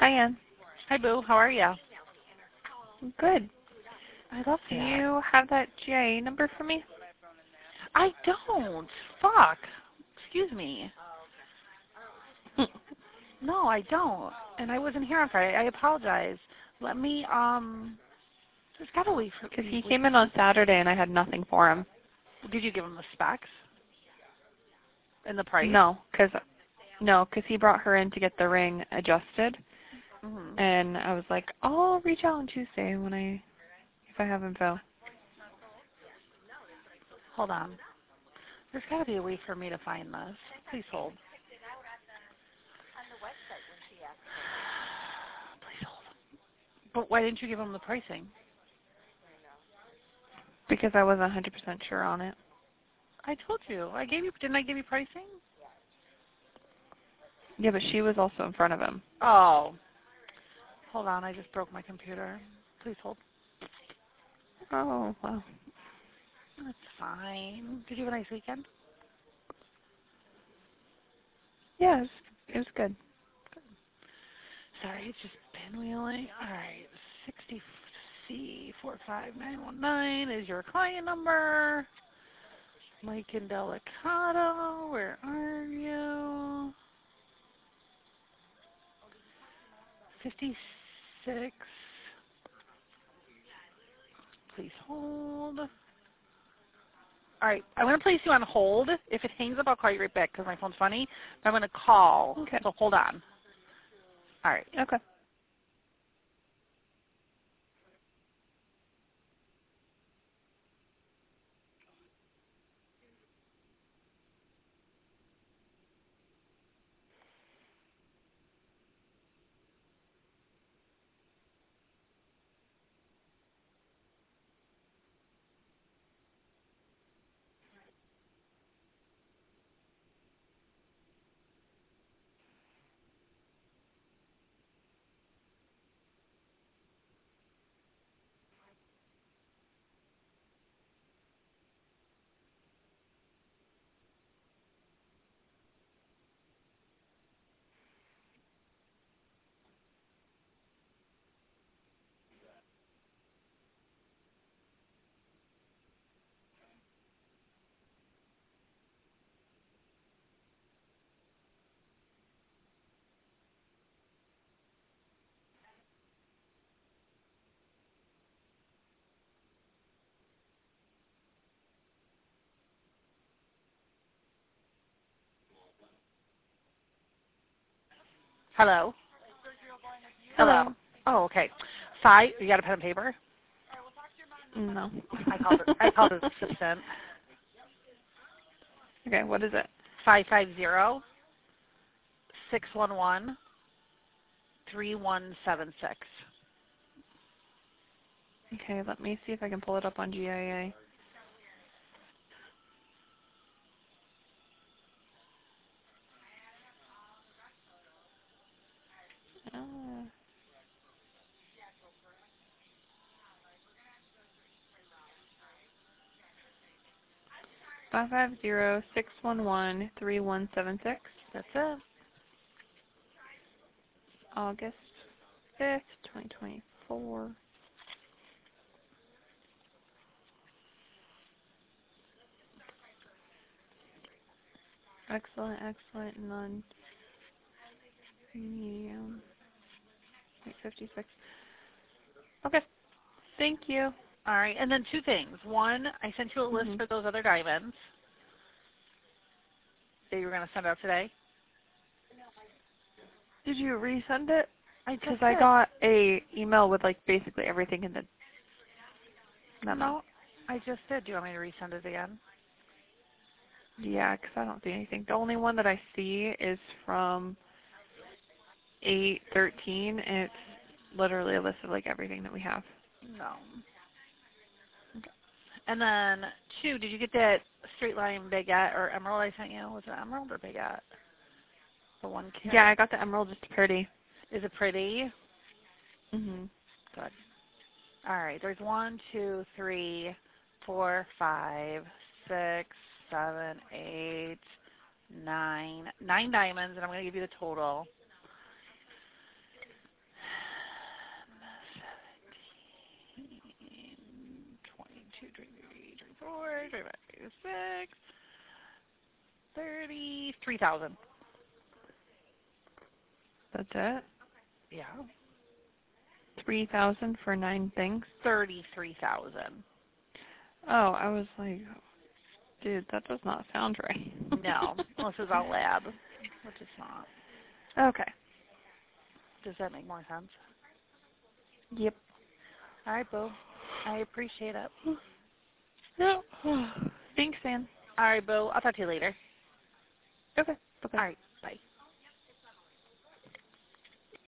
Hi, Ann. Hi, Boo. How are you? Good. I love Do that. you have that GIA number for me? I don't. Fuck. Excuse me. No, I don't. And I wasn't here on Friday. I apologize. Let me, there's got to wait for, Because he came in on Saturday and I had nothing for him. did you give him the specs and the price? No, because he brought her in to get the ring adjusted, Mm-hmm. and I was like, I'll reach out on Tuesday if I have info. Hold on. There's got to be a way for me to find this. Please hold. Please hold. But why didn't you give him the pricing? Because I wasn't 100% sure on it. I told you. Didn't I give you pricing? Yeah, but she was also in front of him. Oh. Hold on. I just broke my computer. Please hold. Oh, wow. That's fine. Did you have a nice weekend? Yeah, it was good. Sorry, it's just pinwheeling. All right, 60C45919 is your client number. Mike and Delicato, where are you? 56. Please hold. All right, I'm going to place you on hold. If it hangs up, I'll call you right back because my phone's funny. But I'm going to call, Okay. so hold on. All right. Okay. Hello? Hello. Hello. Oh, okay. You got a pen and paper? No. I called his assistant. Okay, what is it? 550-611-3176. Okay, let me see if I can pull it up on GIA. Uh, 550-611-3176. That's it. August 5th, 2024. Excellent, excellent, none. Medium. 856. Okay, thank you. All right. And then two things. One, I sent you a list hmm for those other diamonds that you were going to send out today. Did you resend it? I Because just I did. got a email with like basically everything in the memo. No, I just did. Do you want me to resend it again? Yeah, because I don't see anything. The only one that I see is from 8/13, and it's literally a list of like everything that we have. No. Okay. And then two, did you get that straight line baguette or emerald I sent you? Was it emerald or baguette? The 1 Yeah, carat. I got the emerald. It's pretty. Is it pretty? Mhm. Good. All right. There's 1, 2, 3, 4, 5, 6, 7, 8, 9. 9 diamonds, and I'm going to give you the total. 24, 25, 26, 33,000. That's it? Yeah. 3,000 for 9 things? 33,000. Oh, I was like, dude, that does not sound right. No, this is all lab, which it's not. Okay. Does that make more sense? Yep. All right, Boo. I appreciate it. No. Thanks, Ann. All right, Boo. I'll talk to you later. Okay. Bye-bye. All right. Bye.